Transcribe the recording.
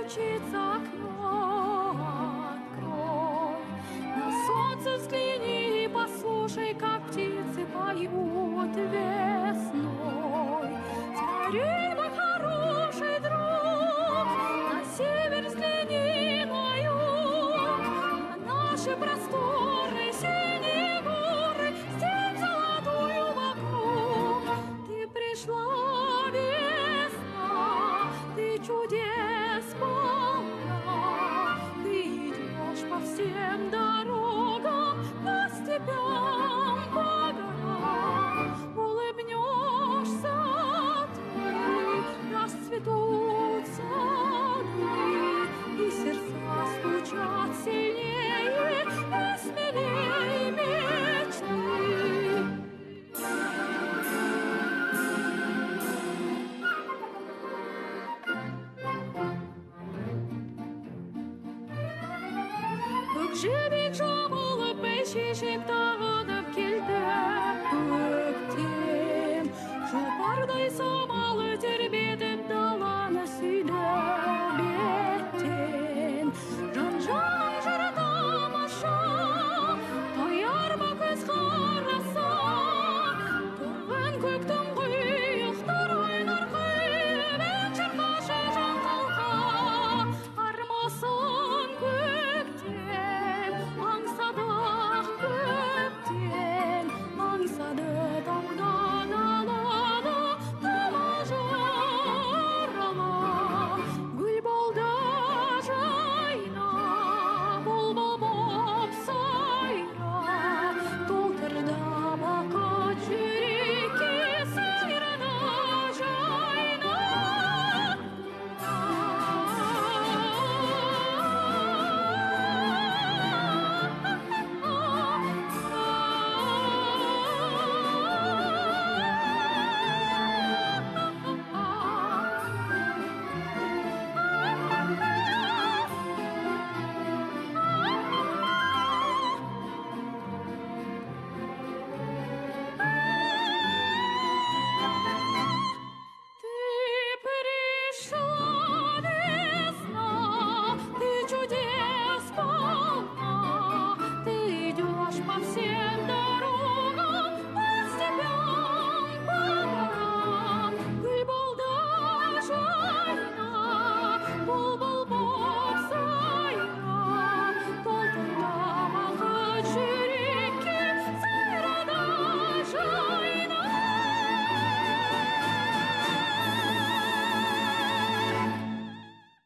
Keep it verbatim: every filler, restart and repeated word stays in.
стучится окно, открой. На солнце взгляни и послушай, как птицы поют весной. Скорей, мой хороший друг, на север взгляни, на юг, на наши просторы, синие горы, степь золотую вокруг. Ты пришла, весна, ты чудес полна, ты идешь по всем дорогам, по степям, по горам, улыбнешься ты, расцветут сады, и сердца стучат сильнее и смелее мечты. Гжебик жабылып бәйшешек тағы да